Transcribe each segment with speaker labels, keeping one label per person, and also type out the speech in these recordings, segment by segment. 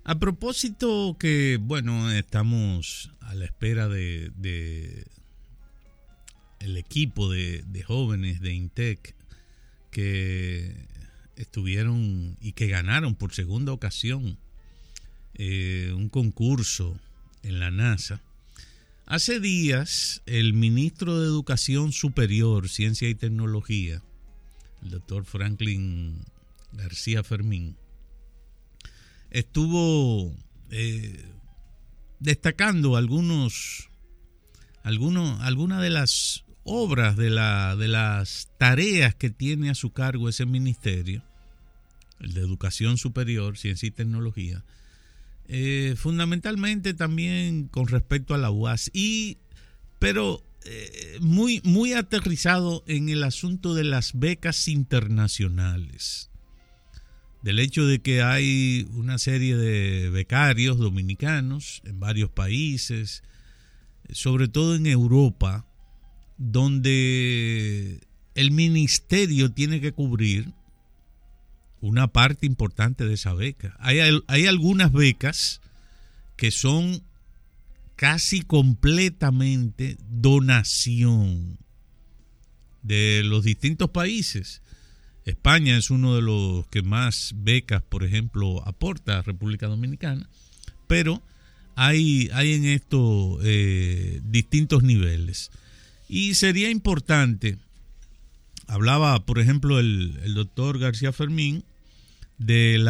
Speaker 1: A propósito que, bueno, estamos a la espera de el equipo de jóvenes de INTEC que estuvieron y que ganaron por segunda ocasión un concurso en la NASA. Hace días el ministro de Educación Superior, Ciencia y Tecnología, el doctor Franklin García Fermín, estuvo destacando algunas de las obras, de las tareas que tiene a su cargo ese ministerio, el de Educación Superior, Ciencia y Tecnología, fundamentalmente también con respecto a la UAS, pero muy aterrizado en el asunto de las becas internacionales, del hecho de que hay una serie de becarios dominicanos en varios países, sobre todo en Europa, donde el ministerio tiene que cubrir una parte importante de esa beca. Hay algunas becas que son casi completamente donación de los distintos países. España es uno de los que más becas, por ejemplo, aporta a República Dominicana, pero hay en esto distintos niveles. Y sería importante, hablaba, por ejemplo, el doctor García Fermín, de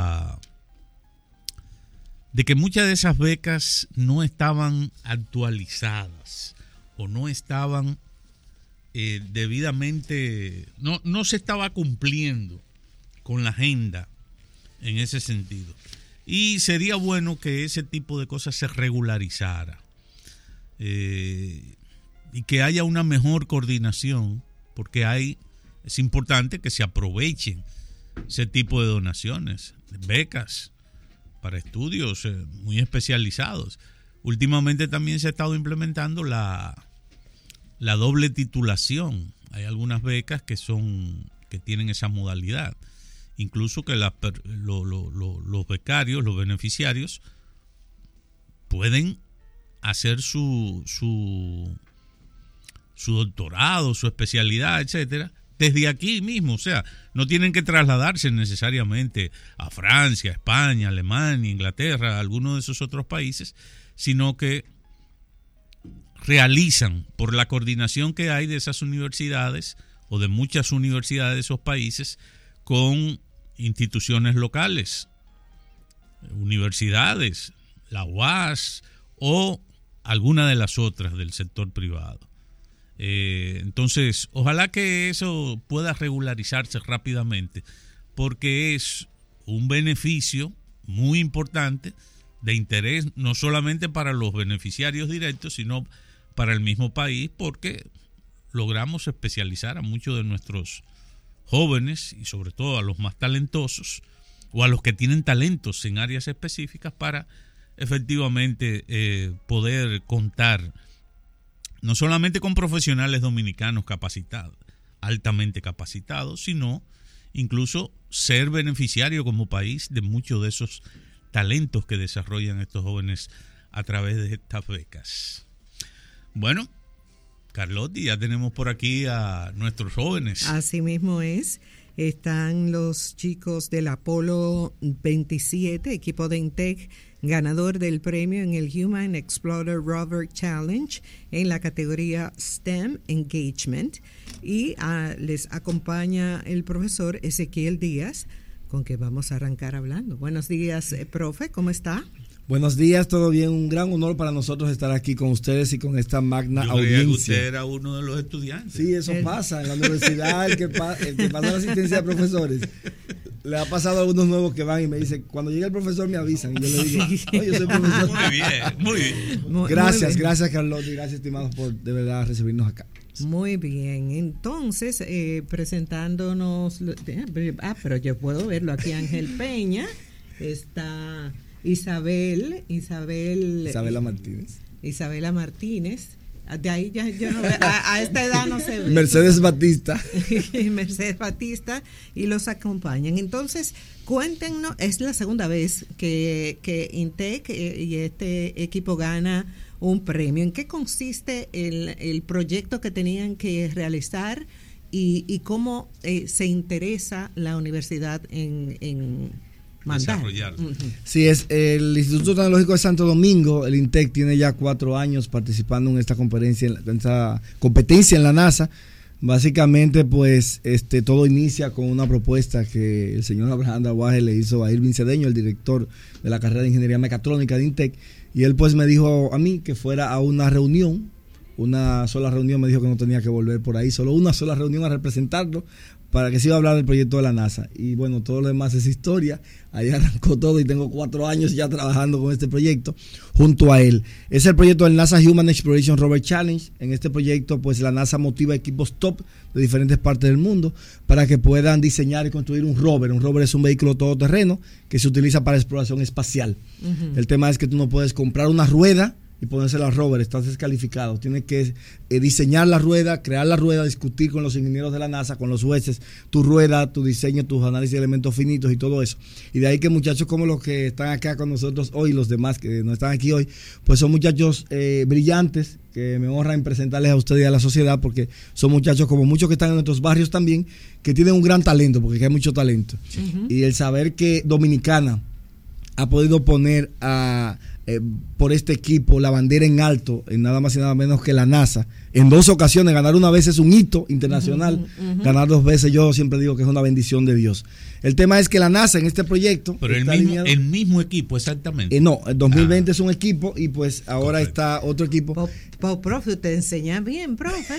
Speaker 1: que muchas de esas becas no estaban actualizadas o no estaban debidamente, no se estaba cumpliendo con la agenda en ese sentido. Y sería bueno que ese tipo de cosas se regularizara y que haya una mejor coordinación, porque es importante que se aprovechen ese tipo de donaciones, becas para estudios muy especializados. Últimamente también se ha estado implementando la doble titulación. Hay algunas becas que tienen esa modalidad. Incluso que los becarios, los beneficiarios, pueden hacer su doctorado, su especialidad, etcétera, desde aquí mismo. O sea, no tienen que trasladarse necesariamente a Francia, España, Alemania, Inglaterra, alguno de esos otros países, sino que realizan, por la coordinación que hay de esas universidades o de muchas universidades de esos países con instituciones locales, universidades, la UAS o alguna de las otras del sector privado. Entonces, ojalá que eso pueda regularizarse rápidamente, porque es un beneficio muy importante de interés no solamente para los beneficiarios directos, sino para el mismo país, porque logramos especializar a muchos de nuestros jóvenes y sobre todo a los más talentosos o a los que tienen talentos en áreas específicas para efectivamente poder contar no solamente con profesionales dominicanos capacitados, altamente capacitados, sino incluso ser beneficiario como país de muchos de esos talentos que desarrollan estos jóvenes a través de estas becas. Bueno, Carlotti, ya tenemos por aquí a nuestros jóvenes.
Speaker 2: Así mismo es. Están los chicos del Apolo 27, equipo de INTEC, ganador del premio en el Human Explorer Rover Challenge en la categoría STEM Engagement. Y les acompaña el profesor Ezequiel Díaz, con quien vamos a arrancar hablando. Buenos días, profe, ¿cómo está?
Speaker 3: Buenos días, todo bien. Un gran honor para nosotros estar aquí con ustedes y con esta magna audiencia.
Speaker 1: Que usted era uno de los estudiantes.
Speaker 3: Sí, eso pasa en la universidad, el que pasa la asistencia de profesores. Le ha pasado a algunos nuevos que van y me dicen, cuando llegue el profesor me avisan. Y yo le digo, no, yo soy profesor.
Speaker 1: Muy bien.
Speaker 3: Gracias, Carlos, y gracias, estimados, por de verdad recibirnos acá.
Speaker 2: Muy bien, entonces presentándonos, pero yo puedo verlo aquí, Ángel Peña, está Isabela Martínez, De ahí ya yo no veo, a esta edad no se ve.
Speaker 3: Mercedes Batista.
Speaker 2: Mercedes Batista y los acompañan. Entonces, cuéntenos, es la segunda vez que Intec y este equipo gana un premio. ¿En qué consiste el proyecto que tenían que realizar y cómo se interesa la universidad en mandar?
Speaker 3: Sí, es el Instituto Tecnológico de Santo Domingo, el INTEC, tiene ya 4 años participando en esta competencia en la NASA. Básicamente, pues, todo inicia con una propuesta que el señor Abraham Dawaje le hizo a Irving Cedeño, el director de la carrera de Ingeniería Mecatrónica de INTEC, y él pues me dijo a mí que fuera a una reunión, una sola reunión, me dijo que no tenía que volver por ahí, solo una sola reunión a representarlo, para que se iba a hablar del proyecto de la NASA. Y bueno, todo lo demás es historia. Ahí arrancó todo y tengo 4 años ya trabajando con este proyecto junto a él. Es el proyecto del NASA Human Exploration Rover Challenge. En este proyecto, pues la NASA motiva equipos top de diferentes partes del mundo para que puedan diseñar y construir un rover. Un rover es un vehículo todoterreno que se utiliza para exploración espacial. El tema es que tú no puedes comprar una rueda y ponérsela al rover, estás descalificado. Tienes que diseñar la rueda, crear la rueda, discutir con los ingenieros de la NASA, con los jueces, tu rueda, tu diseño, tus análisis de elementos finitos y todo eso. Y de ahí que muchachos como los que están acá con nosotros hoy, los demás que no están aquí hoy, pues son muchachos brillantes, que me honran presentarles a ustedes y a la sociedad, porque son muchachos como muchos que están en nuestros barrios también, que tienen un gran talento, porque hay mucho talento. Y el saber que Dominicana ha podido poner por este equipo la bandera en alto, en nada más y nada menos que la NASA, en 2 ocasiones. Ganar una vez es un hito internacional, ganar 2 veces yo siempre digo que es una bendición de Dios. El tema es que la NASA en este proyecto...
Speaker 1: Pero el mismo equipo, exactamente.
Speaker 3: No, el 2020 es un equipo y pues ahora está otro equipo.
Speaker 2: Profe, usted enseña bien, profe.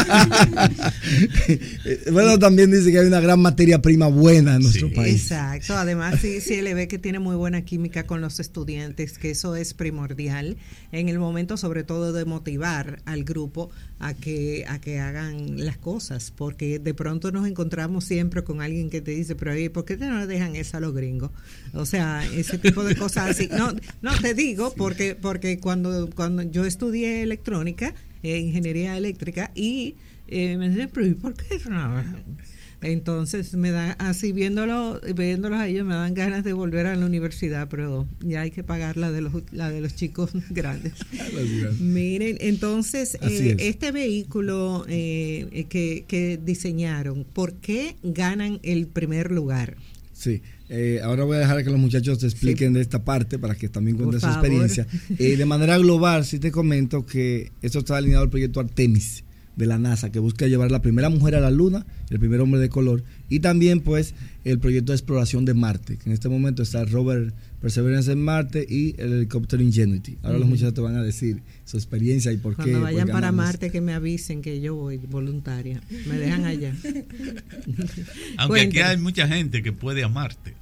Speaker 3: Bueno, también dice que hay una gran materia prima buena en nuestro país.
Speaker 2: Exacto, además sí le ve que tiene muy buena química con los estudiantes, que eso es primordial en el momento sobre todo de motivar al grupo a que hagan las cosas, porque de pronto nos encontramos siempre con alguien que te dice, pero ¿por qué no le dejan eso a los gringos? O sea, ese tipo de cosas así. No te digo porque cuando yo estudié electrónica, ingeniería eléctrica, y me dicen, pero ¿y por qué no? Entonces me da así viéndolos a ellos me dan ganas de volver a la universidad, pero ya hay que pagar la de los chicos grandes. Miren, entonces este vehículo que diseñaron, ¿por qué ganan el primer lugar?
Speaker 3: Sí, ahora voy a dejar que los muchachos te expliquen de esta parte para que también cuenten su experiencia. De manera global, sí te comento que esto está alineado al proyecto Artemis de la NASA, que busca llevar la primera mujer a la Luna, el primer hombre de color, y también pues el proyecto de exploración de Marte, que en este momento está el rover Perseverance en Marte y el helicóptero Ingenuity. Ahora los muchachos te van a decir su experiencia y por qué.
Speaker 2: Cuando vayan para Marte, que me avisen que yo voy voluntaria, me dejan allá.
Speaker 1: Aunque aquí hay mucha gente que puede amarte.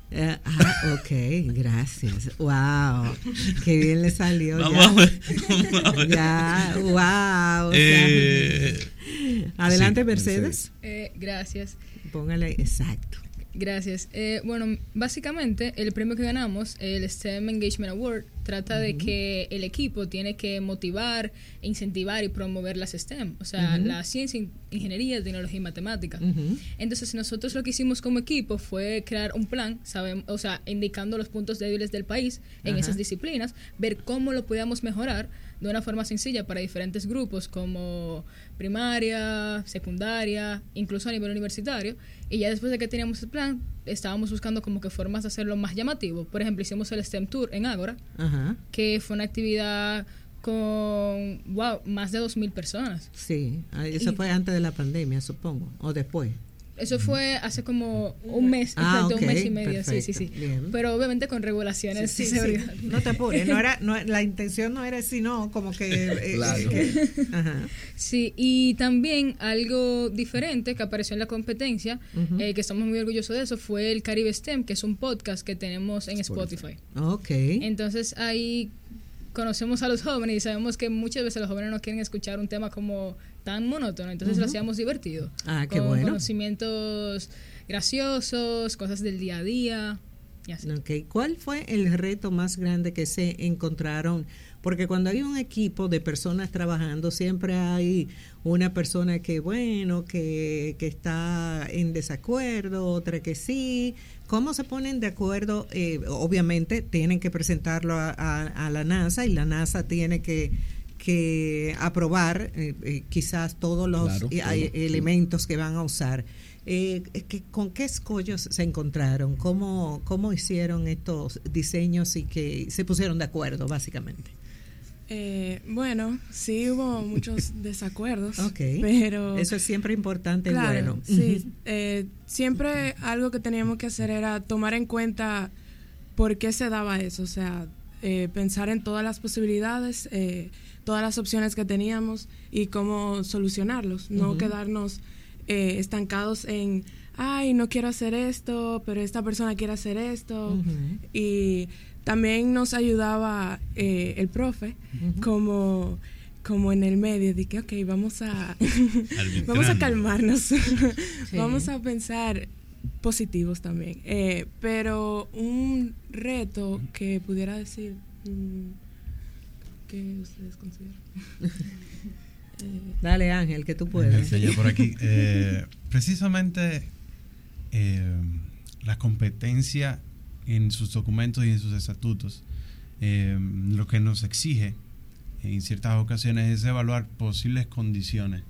Speaker 2: Ok, gracias. Wow, qué bien le salió.
Speaker 1: Vamos
Speaker 2: ya.
Speaker 1: A ver.
Speaker 2: Ya, wow. Adelante, sí, Mercedes.
Speaker 4: Gracias.
Speaker 2: Póngale, exacto.
Speaker 4: Gracias. Bueno, básicamente el premio que ganamos, el STEM Engagement Award, trata de que el equipo tiene que motivar, incentivar y promover las STEM, o sea, la ciencia, ingeniería, tecnología y matemática. Entonces nosotros lo que hicimos como equipo fue crear un plan, o sea, indicando los puntos débiles del país en esas disciplinas, ver cómo lo podíamos mejorar de una forma sencilla para diferentes grupos como primaria, secundaria, incluso a nivel universitario. Y ya después de que teníamos el plan, estábamos buscando como que formas de hacerlo más llamativo. Por ejemplo, hicimos el STEM Tour en Ágora, que fue una actividad con, más de 2,000 personas.
Speaker 2: Sí, eso fue antes de la pandemia, supongo, o después.
Speaker 4: Eso fue hace como un mes, un mes y medio, perfecto. Sí. Bien. Pero obviamente con regulaciones de seguridad.
Speaker 2: Sí. No te apures, la intención no era sino como que...
Speaker 3: Claro.
Speaker 4: Sí, y también algo diferente que apareció en la competencia, que estamos muy orgullosos de eso, fue el Caribe STEM, que es un podcast que tenemos en Spotify.
Speaker 2: Ok.
Speaker 4: Entonces ahí conocemos a los jóvenes y sabemos que muchas veces los jóvenes no quieren escuchar un tema como tan monótono, entonces lo hacíamos divertido.
Speaker 2: Qué
Speaker 4: con
Speaker 2: bueno.
Speaker 4: Conocimientos graciosos, cosas del día a día. Y así.
Speaker 2: Okay. ¿Cuál fue el reto más grande que se encontraron? Porque cuando hay un equipo de personas trabajando, siempre hay una persona que, bueno, que está en desacuerdo, otra que sí. ¿Cómo se ponen de acuerdo? Obviamente tienen que presentarlo a la NASA y la NASA tiene que aprobar quizás todos los elementos que van a usar. ¿Con qué escollos se encontraron? ¿Cómo hicieron estos diseños y que se pusieron de acuerdo, básicamente?
Speaker 5: Bueno, sí hubo muchos desacuerdos,
Speaker 2: Okay.
Speaker 5: pero
Speaker 2: eso es siempre importante.
Speaker 5: Claro,
Speaker 2: bueno.
Speaker 5: Sí, siempre algo que teníamos que hacer era tomar en cuenta por qué se daba eso, o sea, pensar en todas las posibilidades, todas las opciones que teníamos y cómo solucionarlos, no quedarnos estancados en, ay, no quiero hacer esto, pero esta persona quiere hacer esto. Y también nos ayudaba el profe como en el medio, de que, ok, vamos a calmarnos, sí. Vamos a pensar positivos también. Pero un reto que pudiera decir, ¿qué ustedes consideran?
Speaker 2: Dale, Ángel, que tú puedes.
Speaker 6: Yo por aquí. Precisamente la competencia en sus documentos y en sus estatutos, lo que nos exige en ciertas ocasiones es evaluar posibles condiciones,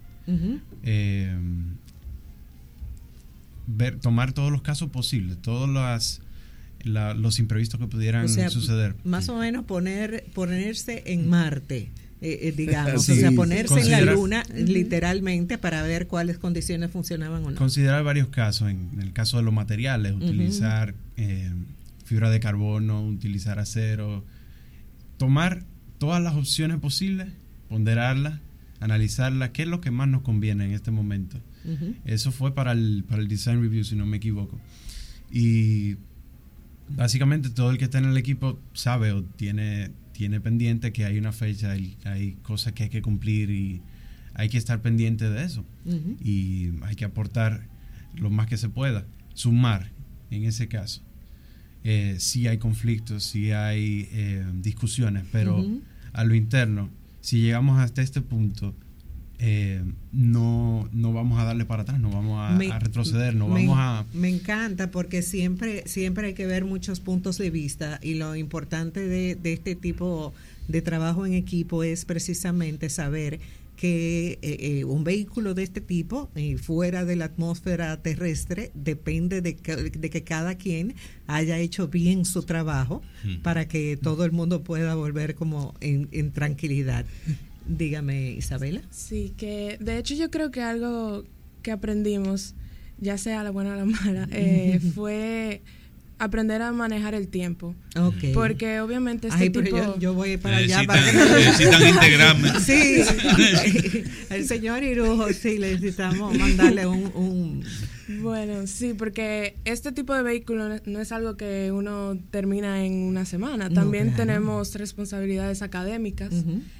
Speaker 6: tomar todos los casos posibles, todos los imprevistos que pudieran suceder.
Speaker 2: Más o menos ponerse en Marte. Digamos,
Speaker 3: Sí,
Speaker 2: o sea, ponerse en la luna literalmente para ver cuáles condiciones funcionaban o no.
Speaker 6: Considerar varios casos, en el caso de los materiales, utilizar fibra de carbono, utilizar acero, tomar todas las opciones posibles, ponderarlas, analizarlas, qué es lo que más nos conviene en este momento. Eso fue para el Design Review, si no me equivoco. Y básicamente todo el que está en el equipo sabe o tiene pendiente que hay una fecha, hay cosas que hay que cumplir y hay que estar pendiente de eso. Y hay que aportar lo más que se pueda, sumar en ese caso. Sí hay conflictos, sí hay discusiones, pero a lo interno, si llegamos hasta este punto, no vamos a darle para atrás, no vamos a retroceder,
Speaker 2: Me encanta porque siempre hay que ver muchos puntos de vista y lo importante de este tipo de trabajo en equipo es precisamente saber que un vehículo de este tipo fuera de la atmósfera terrestre depende de que cada quien haya hecho bien su trabajo para que todo el mundo pueda volver como en tranquilidad. Dígame, Isabela.
Speaker 5: Sí, que de hecho yo creo que algo que aprendimos, ya sea la buena o la mala, fue aprender a manejar el tiempo.
Speaker 2: Okay.
Speaker 5: Porque obviamente
Speaker 2: pero yo voy para allá.
Speaker 1: Necesitan integrarme.
Speaker 2: Sí, el señor Irujo, sí, necesitamos mandarle un...
Speaker 5: Bueno, sí, porque este tipo de vehículo no es algo que uno termina en una semana. También tenemos responsabilidades académicas.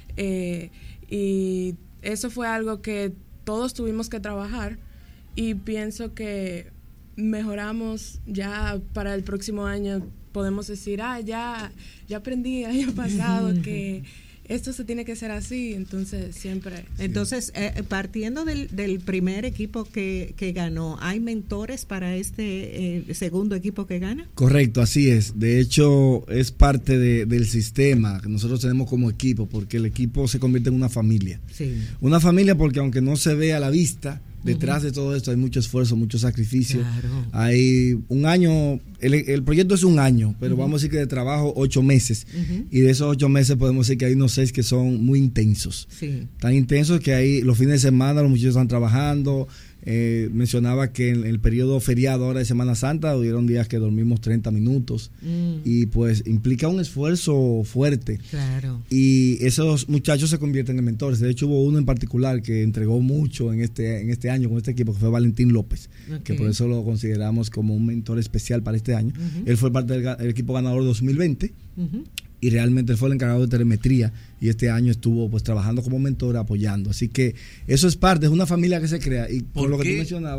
Speaker 5: Y eso fue algo que todos tuvimos que trabajar y pienso que mejoramos. Ya para el próximo año podemos decir, ya aprendí el año pasado que esto se tiene que hacer así, entonces siempre.
Speaker 2: Entonces, partiendo del primer equipo que ganó, ¿hay mentores para este segundo equipo que gana?
Speaker 3: Correcto, así es. De hecho, es parte del sistema que nosotros tenemos como equipo, porque el equipo se convierte en una familia.
Speaker 2: Sí.
Speaker 3: Una familia porque aunque no se ve a la vista, detrás de todo esto hay mucho esfuerzo, mucho sacrificio.
Speaker 2: Claro.
Speaker 3: Hay un año, el proyecto es un año, pero vamos a decir que de trabajo 8 meses. Y de esos 8 meses podemos decir que hay unos 6 que son muy intensos.
Speaker 2: Sí.
Speaker 3: Tan intensos que ahí los fines de semana los muchachos están trabajando. Mencionaba que en el periodo feriado ahora de Semana Santa hubieron días que dormimos 30 minutos y pues implica un esfuerzo fuerte.
Speaker 2: Claro.
Speaker 3: Y esos muchachos se convierten en mentores. De hecho hubo uno en particular que entregó mucho en este año con este equipo, que fue Valentín López, que por eso lo consideramos como un mentor especial para este año. Él fue parte del equipo ganador 2020 y realmente él fue el encargado de telemetría y este año estuvo pues trabajando como mentor, apoyando. Así que eso es parte, es una familia que se crea. Y por lo que tú mencionabas,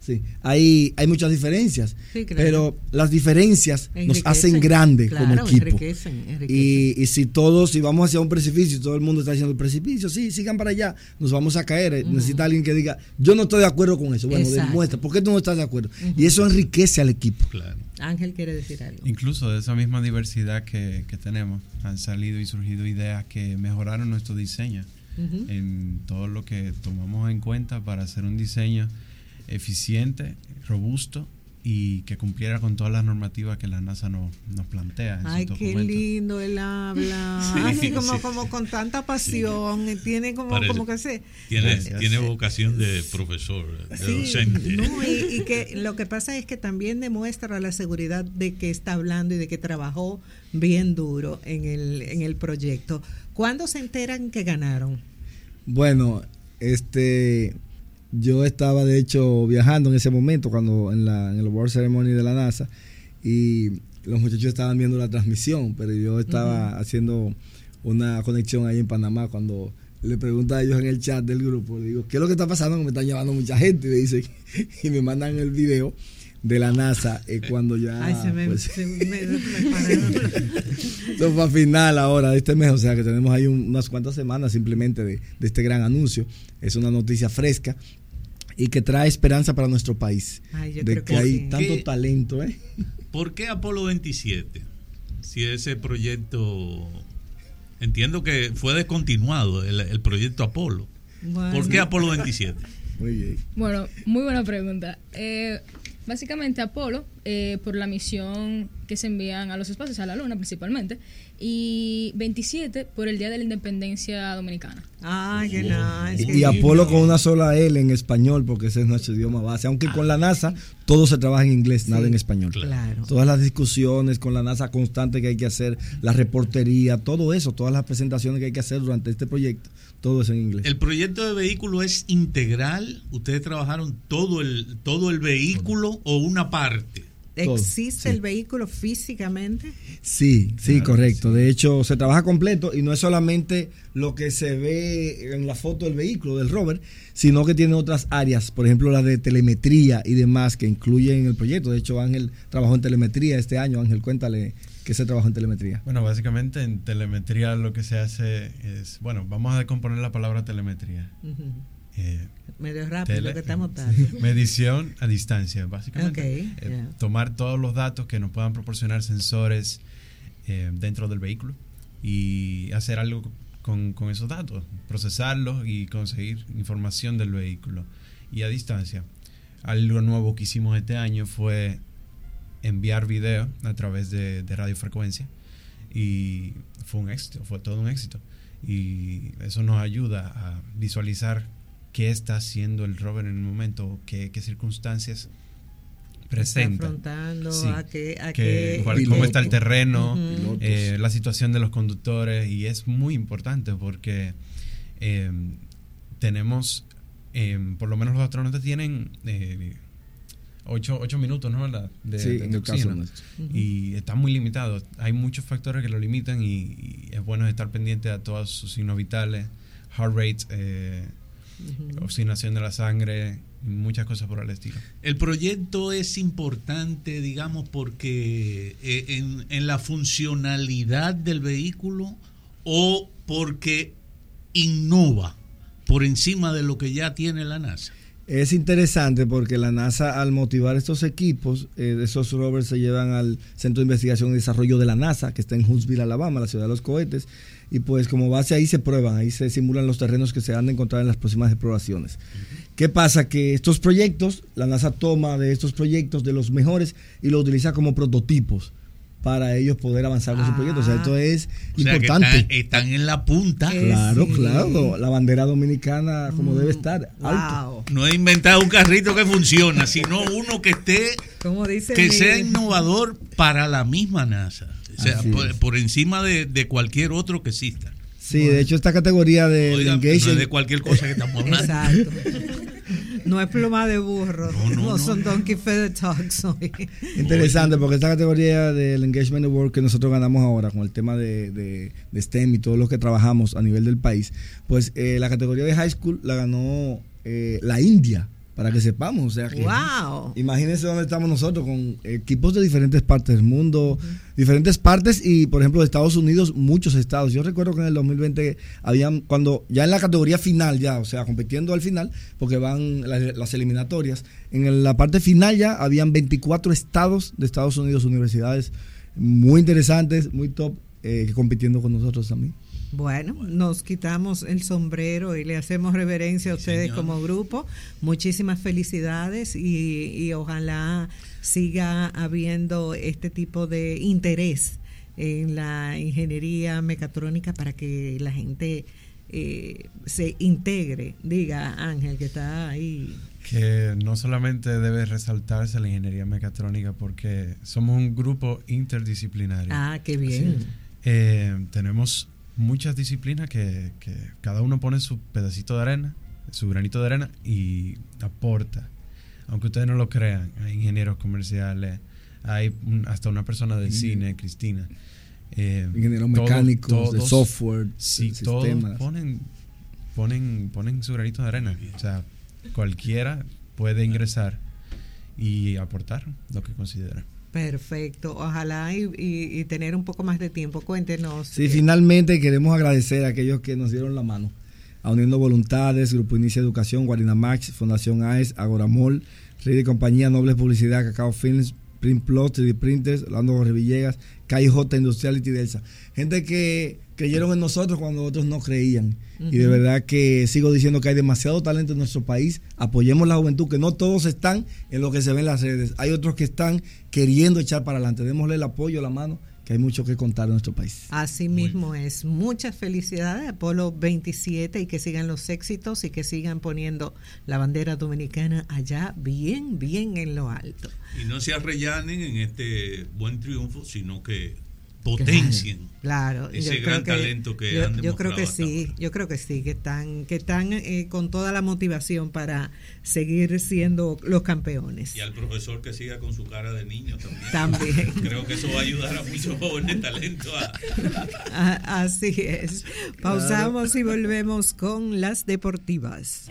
Speaker 3: Sí, hay muchas diferencias,
Speaker 2: Sí, claro.
Speaker 3: pero las diferencias nos
Speaker 2: Enriquecen,
Speaker 3: hacen grandes como
Speaker 2: claro,
Speaker 3: equipo.
Speaker 2: enriquecen.
Speaker 3: Y si vamos hacia un precipicio y todo el mundo está haciendo el precipicio, sí, sigan para allá, nos vamos a caer. Necesita alguien que diga, yo no estoy de acuerdo con eso. Bueno,
Speaker 2: Exacto.
Speaker 3: demuestra, ¿por qué tú no estás de acuerdo? Y eso enriquece al equipo.
Speaker 1: Claro.
Speaker 2: Ángel quiere decir algo.
Speaker 6: Incluso de esa misma diversidad que tenemos, han salido y surgido ideas que mejoraron nuestro diseño en todo lo que tomamos en cuenta para hacer un diseño eficiente, robusto y que cumpliera con todas las normativas que la NASA nos plantea en
Speaker 2: Ay,
Speaker 6: sus
Speaker 2: qué
Speaker 6: documentos.
Speaker 2: lindo él habla. Así como con tanta pasión. Tiene como que se...
Speaker 1: Tiene vocación de profesor, de docente.
Speaker 2: No, y que lo que pasa es que también demuestra la seguridad de que está hablando y de que trabajó bien duro en el proyecto. ¿Cuándo se enteran que ganaron?
Speaker 3: Bueno, yo estaba de hecho viajando en ese momento cuando en el Award Ceremony de la NASA y los muchachos estaban viendo la transmisión, pero yo estaba haciendo una conexión ahí en Panamá cuando le pregunto a ellos en el chat del grupo, le digo, ¿qué es lo que está pasando? Que me están llevando mucha gente y me dice, y me mandan el video de la NASA cuando ya
Speaker 2: Ay, se me pararon.
Speaker 3: Esto fue a final ahora de este mes, o sea que tenemos ahí unas cuantas semanas simplemente de este gran anuncio. Es una noticia fresca y que trae esperanza para nuestro país.
Speaker 2: Ay, yo
Speaker 3: de
Speaker 2: creo
Speaker 3: que
Speaker 2: que
Speaker 3: hay
Speaker 2: sí.
Speaker 3: tanto talento,
Speaker 1: ¿Por qué Apolo 27? Si ese proyecto, entiendo que fue descontinuado el proyecto Apolo.
Speaker 2: Bueno.
Speaker 1: ¿Por qué Apolo 27?
Speaker 3: Muy bien.
Speaker 4: Bueno, muy buena pregunta. Básicamente Apolo, por la misión que se envían a los espacios, a la Luna principalmente, y 27 por el Día de la Independencia Dominicana.
Speaker 2: Ay, qué nice. qué
Speaker 3: Y Apolo
Speaker 2: lindo.
Speaker 3: con una sola L en español, porque ese es nuestro idioma base. Aunque con la NASA todo se trabaja en inglés, nada en español.
Speaker 2: Claro.
Speaker 3: Todas las discusiones con la NASA constantes que hay que hacer, la reportería, todo eso, todas las presentaciones que hay que hacer durante este proyecto, todo eso en inglés.
Speaker 1: ¿El proyecto de vehículo es integral? ¿Ustedes trabajaron todo el vehículo o una parte?
Speaker 2: ¿Existe
Speaker 3: Sí.
Speaker 2: el vehículo físicamente?
Speaker 3: Sí,
Speaker 1: Claro,
Speaker 3: correcto.
Speaker 1: sí.
Speaker 3: De hecho, se trabaja completo y no es solamente lo que se ve en la foto del vehículo, del rover, sino que tiene otras áreas, por ejemplo, la de telemetría y demás que incluyen el proyecto. De hecho, Ángel trabajó en telemetría este año. Ángel, cuéntale qué se trabajó en telemetría.
Speaker 6: Bueno, básicamente en telemetría lo que se hace es, bueno, vamos a decomponer la palabra telemetría.
Speaker 2: Medio rápido,
Speaker 6: Tele-
Speaker 2: que estamos tarde.
Speaker 6: Medición a distancia, básicamente.
Speaker 2: Ok, ya.
Speaker 6: Tomar todos los datos que nos puedan proporcionar sensores dentro del vehículo y hacer algo con esos datos, procesarlos y conseguir información del vehículo. Y a distancia, algo nuevo que hicimos este año fue enviar video a través de radiofrecuencia y fue un éxito, fue todo un éxito. Y eso nos ayuda a visualizar qué está haciendo el rover en el momento, qué circunstancias presenta.
Speaker 2: Afrontando
Speaker 6: Sí,
Speaker 2: qué
Speaker 6: cómo está el terreno,
Speaker 3: Pilotos.
Speaker 6: la situación de los conductores, y es muy importante porque tenemos, por lo menos los astronautas tienen 8 minutos, ¿no?
Speaker 3: Sí,
Speaker 6: de
Speaker 3: en el caso
Speaker 6: oxígeno.
Speaker 3: nuestro.
Speaker 6: Y está muy limitado. Hay muchos factores que lo limitan y es bueno estar pendiente a todos sus signos vitales, heart rate, oxigenación de la sangre, muchas cosas por el estilo.
Speaker 1: El proyecto es importante, digamos, porque en la funcionalidad del vehículo o porque innova por encima de lo que ya tiene la NASA.
Speaker 3: Es interesante porque la NASA, al motivar estos equipos, esos rovers se llevan al Centro de Investigación y Desarrollo de la NASA, que está en Huntsville, Alabama, la ciudad de los cohetes, y pues como base ahí se prueban, ahí se simulan los terrenos que se van a encontrar en las próximas exploraciones. ¿Qué pasa? Que estos proyectos, la NASA toma de estos proyectos de los mejores y los utiliza como prototipos para ellos poder avanzar con su proyecto. O sea, esto es
Speaker 1: O sea,
Speaker 3: importante.
Speaker 1: que están en la punta.
Speaker 3: Claro,
Speaker 2: Sí.
Speaker 3: claro, la bandera dominicana como debe estar, alto.
Speaker 2: Wow.
Speaker 1: No he inventado un carrito que funciona, sino uno que esté,
Speaker 2: Como dice
Speaker 1: que sea
Speaker 2: Miguel.
Speaker 1: innovador para la misma NASA. O sea,
Speaker 3: Así es.
Speaker 1: por encima de cualquier otro que exista.
Speaker 3: Sí, de hecho esta categoría de
Speaker 1: Oiga, no
Speaker 3: Engage
Speaker 1: es de cualquier cosa que estamos hablando.
Speaker 2: Exacto. No es pluma de burro,
Speaker 1: No,
Speaker 2: no,
Speaker 1: no.
Speaker 2: son Donkey Feather Talks hoy.
Speaker 3: interesante porque esta categoría del Engagement Award que nosotros ganamos ahora con el tema de STEM y todo lo que trabajamos a nivel del país, pues la categoría de High School la ganó la India para que sepamos. O sea que
Speaker 2: ¡wow!
Speaker 3: Imagínense dónde estamos nosotros, con equipos de diferentes partes del mundo, diferentes partes, y por ejemplo de Estados Unidos, muchos estados. Yo recuerdo que en el 2020 habían, cuando ya en la categoría final ya, o sea, compitiendo al final, porque van las eliminatorias, en la parte final ya habían 24 estados de Estados Unidos, universidades muy interesantes, muy top, compitiendo con nosotros también.
Speaker 2: Bueno, nos quitamos el sombrero y le hacemos reverencia a ustedes, señor, como grupo. Muchísimas felicidades y ojalá siga habiendo este tipo de interés en la ingeniería mecatrónica para que la gente se integre. Diga, Ángel, que está ahí.
Speaker 6: Que no solamente debe resaltarse la ingeniería mecatrónica porque somos un grupo interdisciplinario.
Speaker 2: Ah, qué bien.
Speaker 6: Tenemos muchas disciplinas que cada uno pone su pedacito de arena, su granito de arena y aporta. Aunque ustedes no lo crean, hay ingenieros comerciales, hay hasta una persona de cine, Cristina.
Speaker 3: Ingenieros mecánicos, de software,
Speaker 6: sí, todos ponen su granito de arena. O sea, cualquiera puede ingresar y aportar lo que considera.
Speaker 2: Perfecto, ojalá y tener un poco más de tiempo. Cuéntenos.
Speaker 3: Sí, finalmente queremos agradecer a aquellos que nos dieron la mano, a Uniendo Voluntades, Grupo Inicia Educación, Guarina Max, Fundación AES, Agoramol, Red y Compañía, Nobles Publicidad, Cacao Films, Print Plus, 3D Printers, Orlando Jorge Villegas, KIJ Industrial y Tidelsa. Gente que creyeron en nosotros cuando otros no creían. Y de verdad que sigo diciendo que hay demasiado talento en nuestro país. Apoyemos la juventud, que no todos están en lo que se ve en las redes. Hay otros que están queriendo echar para adelante. Démosle el apoyo, la mano, que hay mucho que contar en nuestro país.
Speaker 2: Así mismo es. Muchas felicidades, Apolo 27, y que sigan los éxitos y que sigan poniendo la bandera dominicana allá bien, bien en lo alto.
Speaker 1: Y no se arrellanen en este buen triunfo, sino que potencien
Speaker 2: claro,
Speaker 1: ese gran talento que han demostrado.
Speaker 2: Yo creo que sí, que están con toda la motivación para seguir siendo los campeones.
Speaker 1: Y al profesor que siga con su cara de niño también. Creo que eso va a ayudar a muchos jóvenes talentos
Speaker 2: Así es. Pausamos y volvemos con las deportivas.